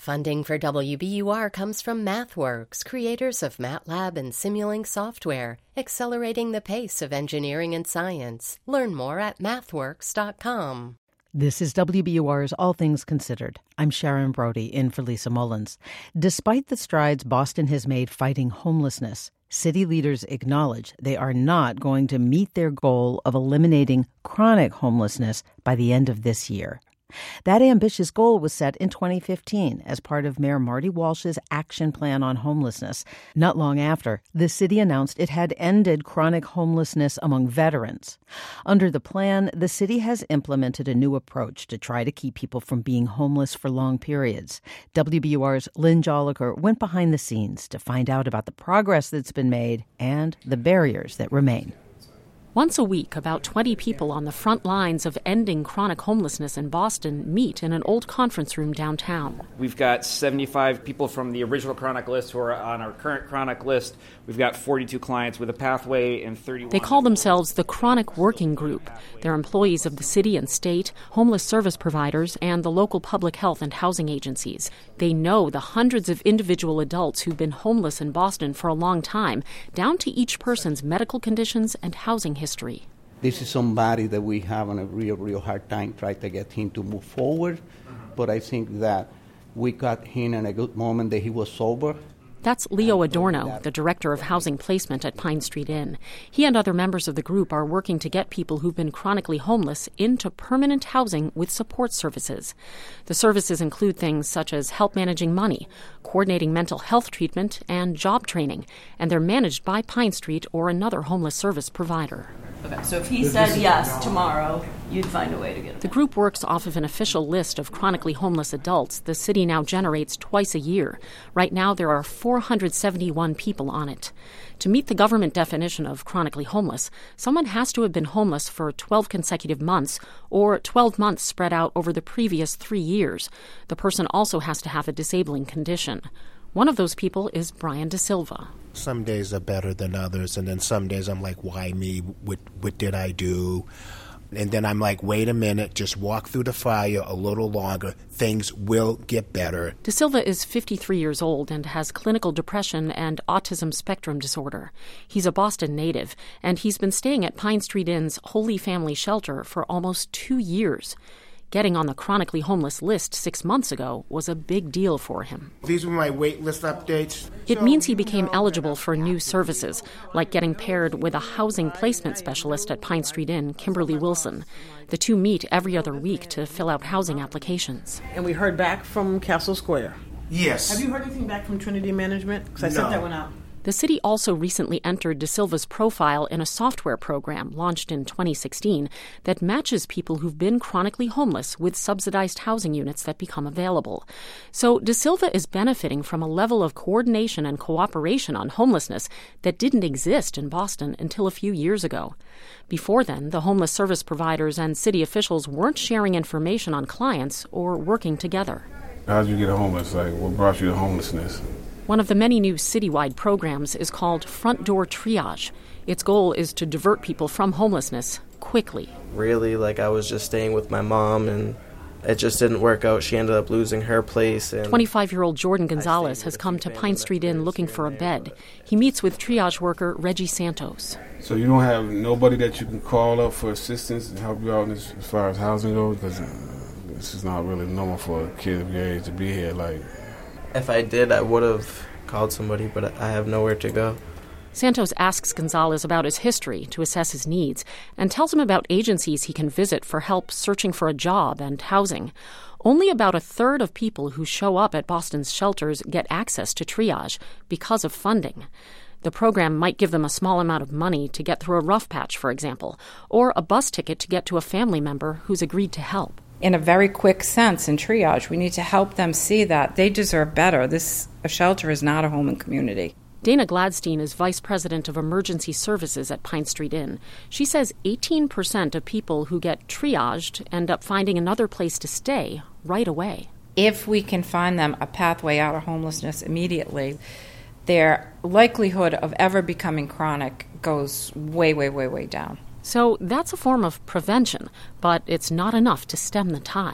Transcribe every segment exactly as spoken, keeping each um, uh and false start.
Funding for W B U R comes from MathWorks, creators of MATLAB and Simulink software, accelerating the pace of engineering and science. Learn more at mathworks dot com. This is W B U R's All Things Considered. I'm Sharon Brody, in for Lisa Mullins. Despite the strides Boston has made fighting homelessness, city leaders acknowledge they are not going to meet their goal of eliminating chronic homelessness by the end of this year. That ambitious goal was set in twenty fifteen as part of Mayor Marty Walsh's action plan on homelessness. Not long after, the city announced it had ended chronic homelessness among veterans. Under the plan, the city has implemented a new approach to try to keep people from being homeless for long periods. W B U R's Lynn Jolicoeur went behind the scenes to find out about the progress that's been made and the barriers that remain. Once a week, about twenty people on the front lines of ending chronic homelessness in Boston meet in an old conference room downtown. We've got seventy-five people from the original chronic list who are on our current chronic list. We've got forty-two clients with a pathway and thirty-one. They call themselves the Chronic Working Group. They're employees of the city and state, homeless service providers, and the local public health and housing agencies. They know the hundreds of individual adults who've been homeless in Boston for a long time, down to each person's medical conditions and housing history. History. This is somebody that we have on a real, real hard time trying to get him to move forward. But I think that we got him in a good moment that he was sober. That's Leo Adorno, the director of housing placement at Pine Street Inn. He and other members of the group are working to get people who've been chronically homeless into permanent housing with support services. The services include things such as help managing money, coordinating mental health treatment, and job training. And they're managed by Pine Street or another homeless service provider. Okay, so if he said yes tomorrow, you'd find a way to get him. The group works off of an official list of chronically homeless adults the city now generates twice a year. Right now, there are four hundred seventy-one people on it. To meet the government definition of chronically homeless, someone has to have been homeless for twelve consecutive months or twelve months spread out over the previous three years. The person also has to have a disabling condition. One of those people is Brian De Silva. Some days are better than others, and then some days I'm like, why me? What, what did I do? And then I'm like, wait a minute, just walk through the fire a little longer. Things will get better. De Silva is fifty-three years old and has clinical depression and autism spectrum disorder. He's a Boston native, and he's been staying at Pine Street Inn's Holy Family Shelter for almost two years. Getting on the chronically homeless list six months ago was a big deal for him. These were my wait list updates. It means he became eligible for new services, like getting paired with a housing placement specialist at Pine Street Inn, Kimberly Wilson. The two meet every other week to fill out housing applications. And we heard back from Castle Square. Yes. Have you heard anything back from Trinity Management? Because I No. sent that one out. The city also recently entered De Silva's profile in a software program launched in twenty sixteen that matches people who've been chronically homeless with subsidized housing units that become available. So De Silva is benefiting from a level of coordination and cooperation on homelessness that didn't exist in Boston until a few years ago. Before then, the homeless service providers and city officials weren't sharing information on clients or working together. How did you get homeless? Like, what brought you to homelessness? One of the many new citywide programs is called Front Door Triage. Its goal is to divert people from homelessness quickly. Really, like, I was just staying with my mom, and it just didn't work out. She ended up losing her place. And twenty-five-year-old Jordan Gonzalez has come to Pine Street Inn looking for a bed. He meets with triage worker Reggie Santos. So you don't have nobody that you can call up for assistance and help you out as, as far as housing goes? Because uh, this is not really normal for a kid of your age to be here, like... If I did, I would have called somebody, but I have nowhere to go. Santos asks Gonzalez about his history to assess his needs and tells him about agencies he can visit for help searching for a job and housing. Only about a third of people who show up at Boston's shelters get access to triage because of funding. The program might give them a small amount of money to get through a rough patch, for example, or a bus ticket to get to a family member who's agreed to help. In a very quick sense in triage, we need to help them see that they deserve better. This a shelter is not a home and community. Dana Gladstein is vice president of emergency services at Pine Street Inn. She says eighteen percent of people who get triaged end up finding another place to stay right away. If we can find them a pathway out of homelessness immediately, their likelihood of ever becoming chronic goes way, way, way, way down. So that's a form of prevention, but it's not enough to stem the tide.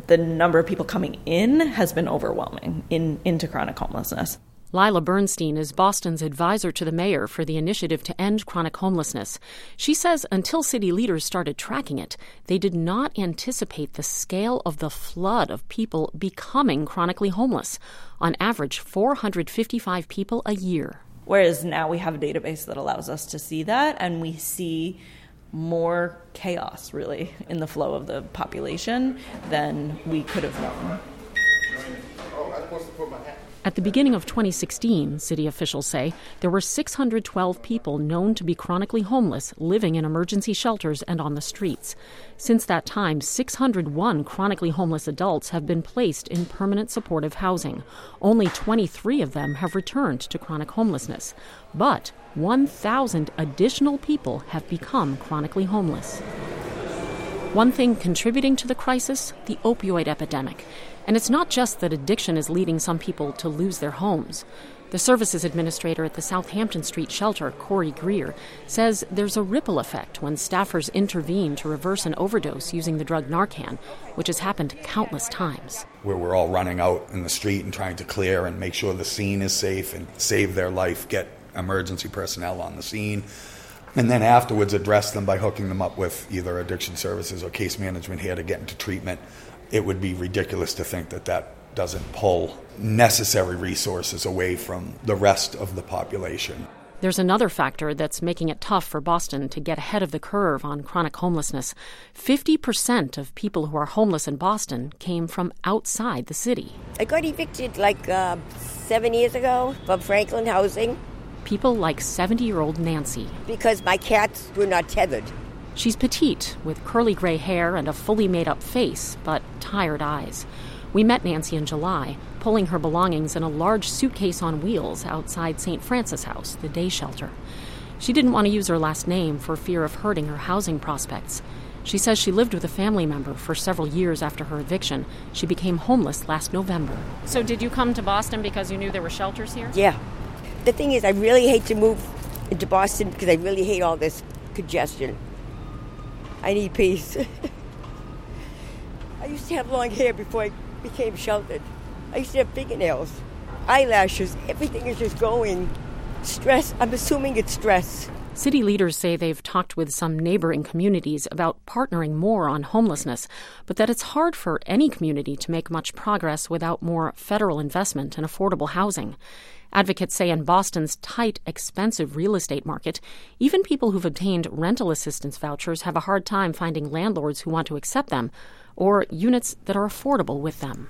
the number of people coming in has been overwhelming in into chronic homelessness. Lila Bernstein is Boston's advisor to the mayor for the initiative to end chronic homelessness. She says until city leaders started tracking it, they did not anticipate the scale of the flood of people becoming chronically homeless. On average, four hundred fifty-five people a year. Whereas now we have a database that allows us to see that, and we see more chaos, really, in the flow of the population than we could have known. At the beginning of twenty sixteen, city officials say, there were six hundred twelve people known to be chronically homeless living in emergency shelters and on the streets. Since that time, six hundred one chronically homeless adults have been placed in permanent supportive housing. Only twenty-three of them have returned to chronic homelessness. But one thousand additional people have become chronically homeless. One thing contributing to the crisis, the opioid epidemic. And it's not just that addiction is leading some people to lose their homes. The services administrator at the Southampton Street shelter, Corey Greer, says there's a ripple effect when staffers intervene to reverse an overdose using the drug Narcan, which has happened countless times. Where we're all running out in the street and trying to clear and make sure the scene is safe and save their life, get emergency personnel on the scene, and then afterwards address them by hooking them up with either addiction services or case management here to get into treatment. It would be ridiculous to think that that doesn't pull necessary resources away from the rest of the population. There's another factor that's making it tough for Boston to get ahead of the curve on chronic homelessness. fifty percent of people who are homeless in Boston came from outside the city. I got evicted like uh, seven years ago from Franklin Housing. People like seventy-year-old Nancy. Because my cats were not tethered. She's petite, with curly gray hair and a fully made-up face, but tired eyes. We met Nancy in July, pulling her belongings in a large suitcase on wheels outside Saint Francis House, the day shelter. She didn't want to use her last name for fear of hurting her housing prospects. She says she lived with a family member for several years after her eviction. She became homeless last November. So did you come to Boston because you knew there were shelters here? Yeah. The thing is, I really hate to move into Boston because I really hate all this congestion. I need peace. I used to have long hair before I became sheltered. I used to have fingernails, eyelashes. Everything is just going. Stress. I'm assuming it's stress. City leaders say they've talked with some neighboring communities about partnering more on homelessness, but that it's hard for any community to make much progress without more federal investment in affordable housing. Advocates say in Boston's tight, expensive real estate market, even people who've obtained rental assistance vouchers have a hard time finding landlords who want to accept them or units that are affordable with them.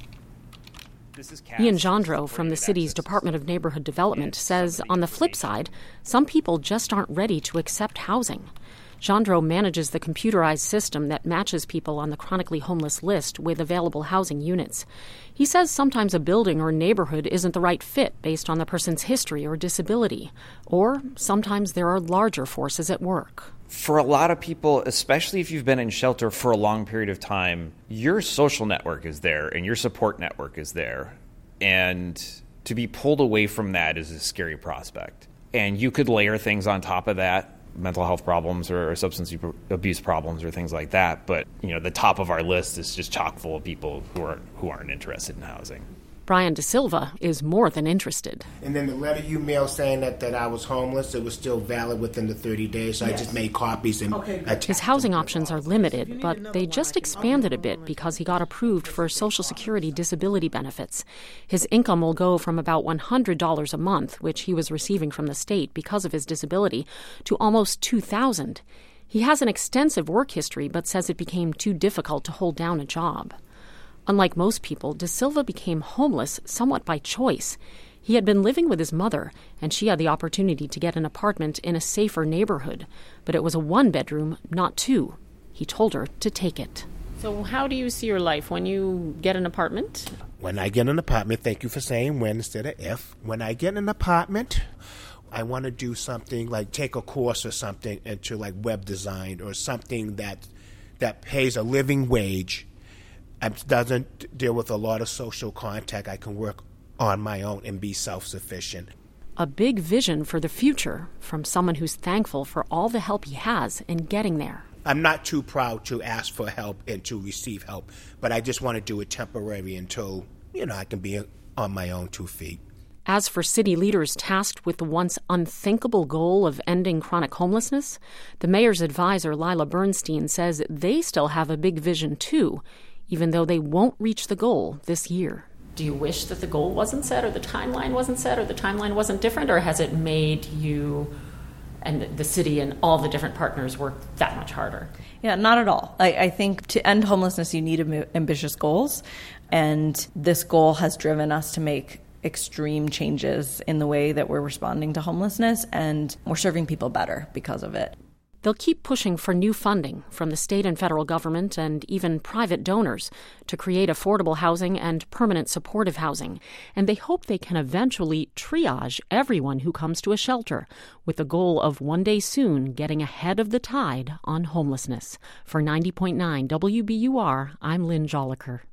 Ian Gendreau from the city's Department of Neighborhood Development says, on the flip side, some people just aren't ready to accept housing. Gendreau manages the computerized system that matches people on the chronically homeless list with available housing units. He says sometimes a building or neighborhood isn't the right fit based on the person's history or disability, or sometimes there are larger forces at work. For a lot of people, especially if you've been in shelter for a long period of time, your social network is there and your support network is there. And to be pulled away from that is a scary prospect. And you could layer things on top of that, mental health problems or substance abuse problems or things like that. But, you know, the top of our list is just chock full of people who are who aren't interested in housing. Brian De Silva is more than interested. And then the letter you mailed saying that, that I was homeless, it was still valid within the thirty days, so yes. I just made copies. And okay. His housing options are limited, but they just expanded a bit because he got approved for Social Security disability benefits. His income will go from about one hundred dollars a month, which he was receiving from the state because of his disability, to almost two thousand dollars. He has an extensive work history, but says it became too difficult to hold down a job. Unlike most people, De Silva became homeless somewhat by choice. He had been living with his mother, and she had the opportunity to get an apartment in a safer neighborhood. But it was a one-bedroom, not two. He told her to take it. So how do you see your life when you get an apartment? When I get an apartment, thank you for saying when instead of if. When I get an apartment, I want to do something like take a course or something into like web design or something that that pays a living wage. It doesn't deal with a lot of social contact. I can work on my own and be self-sufficient. A big vision for the future from someone who's thankful for all the help he has in getting there. I'm not too proud to ask for help and to receive help, but I just want to do it temporary until, you know, I can be on my own two feet. As for city leaders tasked with the once unthinkable goal of ending chronic homelessness, the mayor's advisor, Lila Bernstein, says they still have a big vision, too, even though they won't reach the goal this year. Do you wish that the goal wasn't set, or the timeline wasn't set, or the timeline wasn't different, or has it made you and the city and all the different partners work that much harder? Yeah, not at all. I, I think to end homelessness, you need am- ambitious goals, and this goal has driven us to make extreme changes in the way that we're responding to homelessness, and we're serving people better because of it. They'll keep pushing for new funding from the state and federal government and even private donors to create affordable housing and permanent supportive housing. And they hope they can eventually triage everyone who comes to a shelter, with the goal of one day soon getting ahead of the tide on homelessness. For ninety point nine W B U R, I'm Lynn Joliker.